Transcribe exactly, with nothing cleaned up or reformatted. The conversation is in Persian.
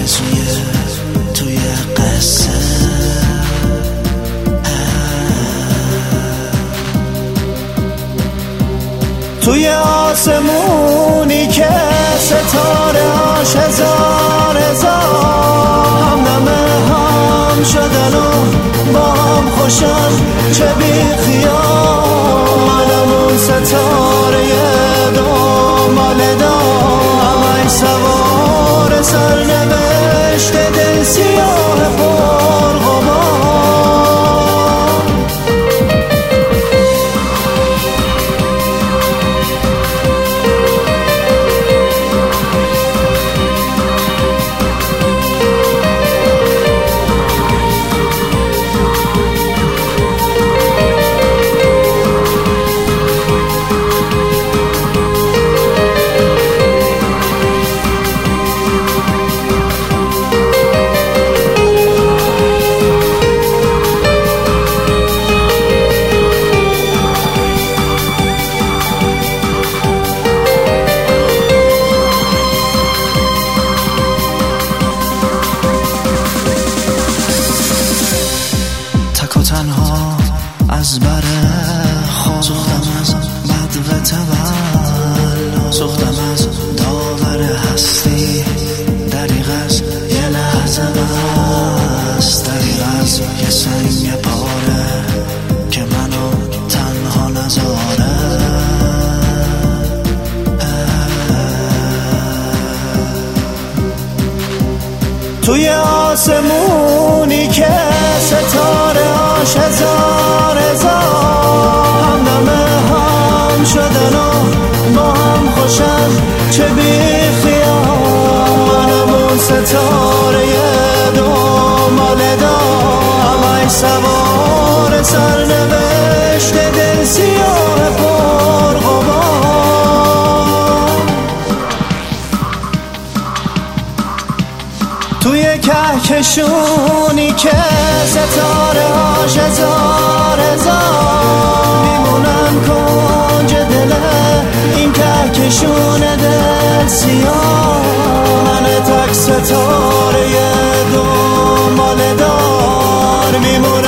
آرزوی توی قصه توی آسمونی که ستاره هاش هزار هزار همنمه هم شدن و با هم خوشن چه بی خیال منم اون ستاره دنباله دارم همه سوار سرنوشت دل سیاه پرغبار تنها از بر خود سوختم از بد و تولد سوختم از داور هستی دریغ از یه لحظه بس دریغ از یه سنگ پاره که منو تنها نذاره توی آسمونی که ستاره هاش هزار هزار همنمه هم شدن و با هم خوشن چه بی خیال منم اون ستاره دنباله دارم همه سوار سرنوشت دل سیاه پرغبار توی کهکشونی که ستاره هاش هزار هزار میمونن کنج دل این کهکشون دل سیاه من تک ستاره دنباله دار میمونن